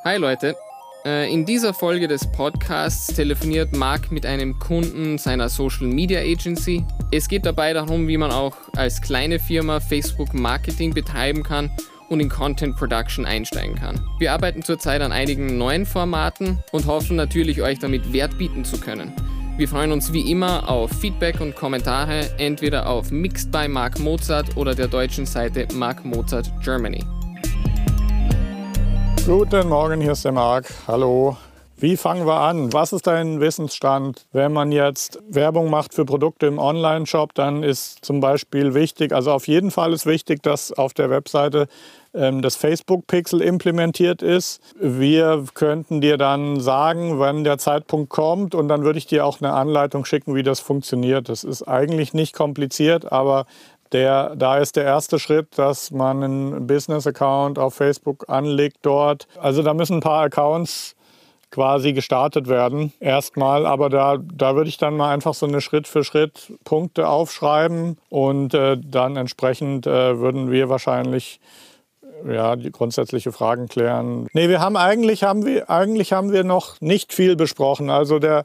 Hi Leute, in dieser Folge des Podcasts telefoniert Marc mit einem Kunden seiner Social Media Agency. Es geht dabei darum, wie man auch als kleine Firma Facebook Marketing betreiben kann und in Content Production einsteigen kann. Wir arbeiten zurzeit an einigen neuen Formaten und hoffen natürlich, euch damit Wert bieten zu können. Wir freuen uns wie immer auf Feedback und Kommentare, entweder auf Mixed by Marc Mozart oder der deutschen Seite Marc Mozart Germany. Guten Morgen, hier ist der Marc. Hallo. Wie fangen wir an? Was ist dein Wissensstand? Wenn man jetzt Werbung macht für Produkte im Online-Shop, dann ist zum Beispiel wichtig, also auf jeden Fall ist wichtig, dass auf der Webseite das Facebook-Pixel implementiert ist. Wir könnten dir dann sagen, wann der Zeitpunkt kommt, und dann würde ich dir auch eine Anleitung schicken, wie das funktioniert. Das ist eigentlich nicht kompliziert, aber da ist der erste Schritt, dass man einen Business-Account auf Facebook anlegt dort. Also da müssen ein paar Accounts quasi gestartet werden erstmal, aber da würde ich dann mal einfach so eine Schritt für Schritt Punkte aufschreiben und dann entsprechend würden wir wahrscheinlich die grundsätzliche Fragen klären. Nee, eigentlich haben wir noch nicht viel besprochen. Also der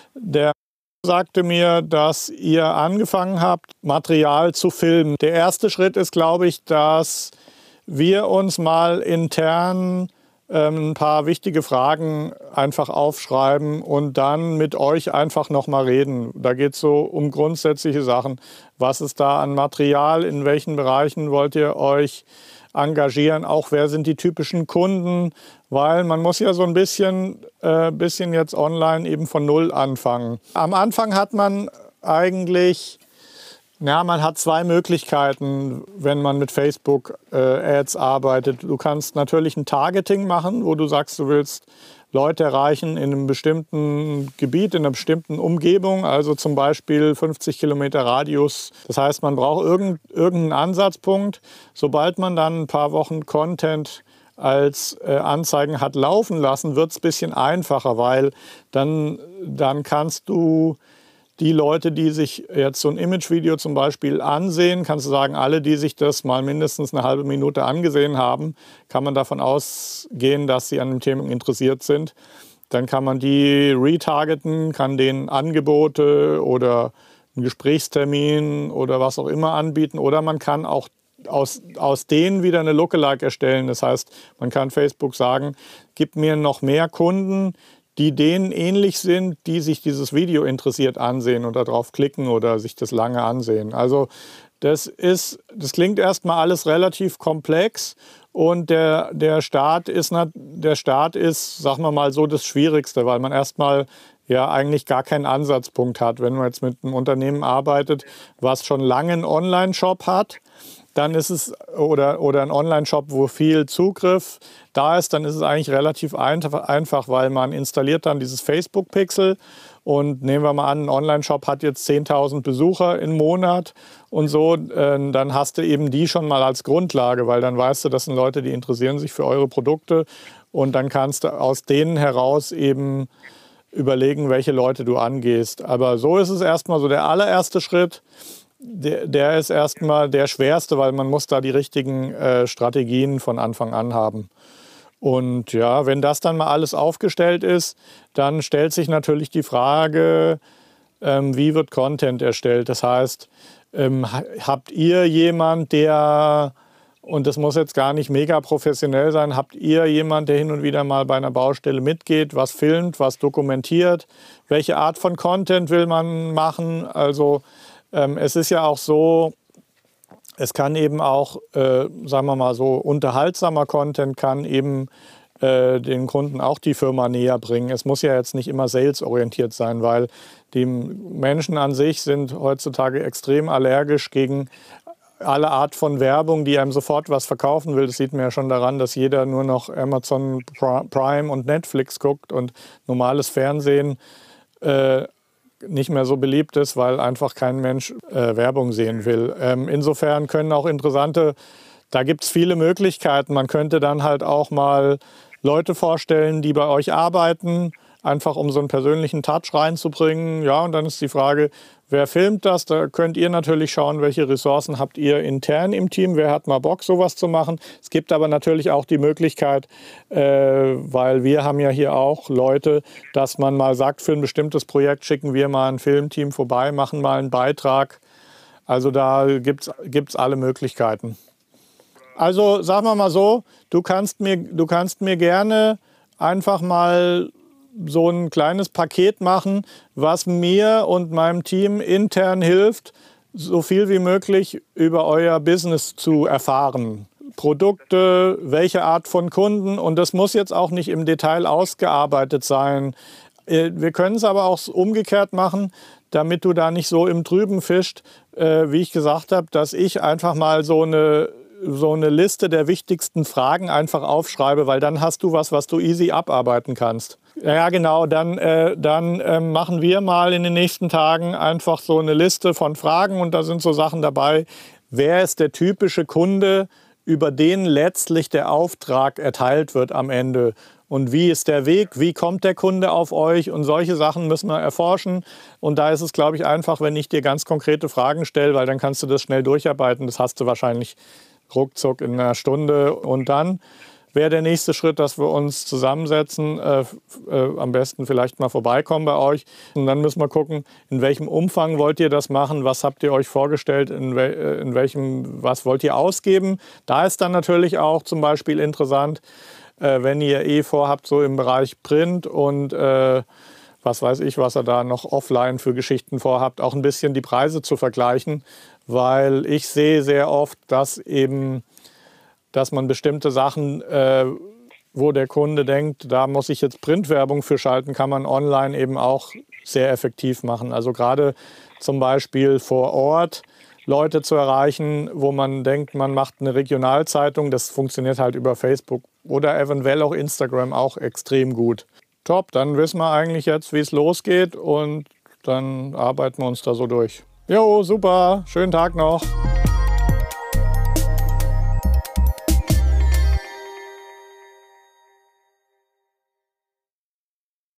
sagte mir, dass ihr angefangen habt, Material zu filmen. Der erste Schritt ist, glaube ich, dass wir uns mal intern ein paar wichtige Fragen einfach aufschreiben und dann mit euch einfach nochmal reden. Da geht es so um grundsätzliche Sachen. Was ist da an Material? In welchen Bereichen wollt ihr euch engagieren? Auch wer sind die typischen Kunden? Weil man muss ja so ein bisschen jetzt online eben von Null anfangen. Am Anfang hat man eigentlich, man hat zwei Möglichkeiten, wenn man mit Facebook Ads arbeitet. Du kannst natürlich ein Targeting machen, wo du sagst, du willst Leute erreichen in einem bestimmten Gebiet, in einer bestimmten Umgebung, also zum Beispiel 50 Kilometer Radius. Das heißt, man braucht irgendeinen Ansatzpunkt. Sobald man dann ein paar Wochen Content als Anzeigen hat laufen lassen, wird es ein bisschen einfacher, weil dann kannst du die Leute, die sich jetzt so ein Imagevideo zum Beispiel ansehen, kannst du sagen, alle, die sich das mal mindestens eine halbe Minute angesehen haben, kann man davon ausgehen, dass sie an dem Thema interessiert sind. Dann kann man die retargeten, kann denen Angebote oder einen Gesprächstermin oder was auch immer anbieten. Oder man kann auch aus denen wieder eine Lookalike erstellen. Das heißt, man kann Facebook sagen, gib mir noch mehr Kunden, die denen ähnlich sind, die sich dieses Video interessiert ansehen oder drauf klicken oder sich das lange ansehen. Also das klingt erstmal alles relativ komplex, und der Start ist, sagen wir mal so, das Schwierigste, weil man erstmal eigentlich gar keinen Ansatzpunkt hat. Wenn man jetzt mit einem Unternehmen arbeitet, was schon lange einen Online-Shop hat, dann ist es, oder ein Online-Shop, wo viel Zugriff da ist, dann ist es eigentlich relativ einfach, weil man installiert dann dieses Facebook-Pixel, und nehmen wir mal an, ein Online-Shop hat jetzt 10.000 Besucher im Monat und so, dann hast du eben die schon mal als Grundlage, weil dann weißt du, das sind Leute, die interessieren sich für eure Produkte, und dann kannst du aus denen heraus eben überlegen, welche Leute du angehst. Aber so ist es erstmal so der allererste Schritt. Der ist erstmal der schwerste, weil man muss da die richtigen Strategien von Anfang an haben. Und wenn das dann mal alles aufgestellt ist, dann stellt sich natürlich die Frage, wie wird Content erstellt? Das heißt, habt ihr jemand, und das muss jetzt gar nicht mega professionell sein, habt ihr jemand, der hin und wieder mal bei einer Baustelle mitgeht, was filmt, was dokumentiert? Welche Art von Content will man machen? Also es ist ja auch so, es kann eben auch, sagen wir mal so, unterhaltsamer Content kann eben den Kunden auch die Firma näher bringen. Es muss ja jetzt nicht immer salesorientiert sein, weil die Menschen an sich sind heutzutage extrem allergisch gegen alle Art von Werbung, die einem sofort was verkaufen will. Das sieht man ja schon daran, dass jeder nur noch Amazon Prime und Netflix guckt und normales Fernsehen nicht mehr so beliebt ist, weil einfach kein Mensch Werbung sehen will. Insofern können auch da gibt es viele Möglichkeiten. Man könnte dann halt auch mal Leute vorstellen, die bei euch arbeiten, einfach um so einen persönlichen Touch reinzubringen. Ja, und dann ist die Frage, wer filmt das? Da könnt ihr natürlich schauen, welche Ressourcen habt ihr intern im Team. Wer hat mal Bock, sowas zu machen? Es gibt aber natürlich auch die Möglichkeit, weil wir haben ja hier auch Leute, dass man mal sagt, für ein bestimmtes Projekt schicken wir mal ein Filmteam vorbei, machen mal einen Beitrag. Also da gibt's alle Möglichkeiten. Also sagen wir mal so, du kannst mir gerne einfach mal so ein kleines Paket machen, was mir und meinem Team intern hilft, so viel wie möglich über euer Business zu erfahren. Produkte, welche Art von Kunden, und das muss jetzt auch nicht im Detail ausgearbeitet sein. Wir können es aber auch umgekehrt machen, damit du da nicht so im Trüben fischst, wie ich gesagt habe, dass ich einfach mal so eine Liste der wichtigsten Fragen einfach aufschreibe, weil dann hast du was du easy abarbeiten kannst. Ja, genau, dann machen wir mal in den nächsten Tagen einfach so eine Liste von Fragen und da sind so Sachen dabei. Wer ist der typische Kunde, über den letztlich der Auftrag erteilt wird am Ende? Und wie ist der Weg? Wie kommt der Kunde auf euch? Und solche Sachen müssen wir erforschen. Und da ist es, glaube ich, einfach, wenn ich dir ganz konkrete Fragen stelle, weil dann kannst du das schnell durcharbeiten. Das hast du wahrscheinlich ruckzuck in einer Stunde. Und dann wäre der nächste Schritt, dass wir uns zusammensetzen, am besten vielleicht mal vorbeikommen bei euch. Und dann müssen wir gucken, in welchem Umfang wollt ihr das machen, was habt ihr euch vorgestellt, was wollt ihr ausgeben. Da ist dann natürlich auch zum Beispiel interessant, wenn ihr vorhabt, so im Bereich Print und was weiß ich, was ihr da noch offline für Geschichten vorhabt, auch ein bisschen die Preise zu vergleichen, weil ich sehe sehr oft, dass man bestimmte Sachen, wo der Kunde denkt, da muss ich jetzt Printwerbung für schalten, kann man online eben auch sehr effektiv machen. Also gerade zum Beispiel vor Ort Leute zu erreichen, wo man denkt, man macht eine Regionalzeitung, das funktioniert halt über Facebook oder eventuell auch Instagram auch extrem gut. Top, dann wissen wir eigentlich jetzt, wie es losgeht und dann arbeiten wir uns da so durch. Jo, super, schönen Tag noch.